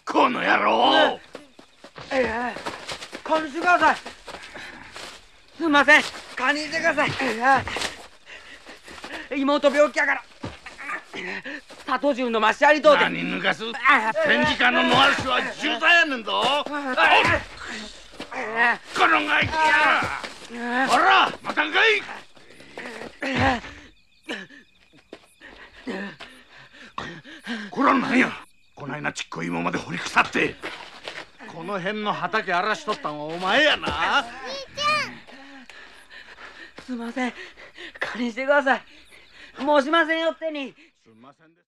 この野郎。 勘にしてください。すみません、勘にしてください。妹病気やから砂糖汁飲ましてやりとうて。 何抜かす。戦時下の野悪しは重罪やねんぞ。このガキや。ほらまたんかい。こらなんや。こないなちっこい芋まで掘り腐って。この辺の畑荒らしとったんはお前やな。 すみません、勘にしてください。もうしませんよってに。 すんませんです。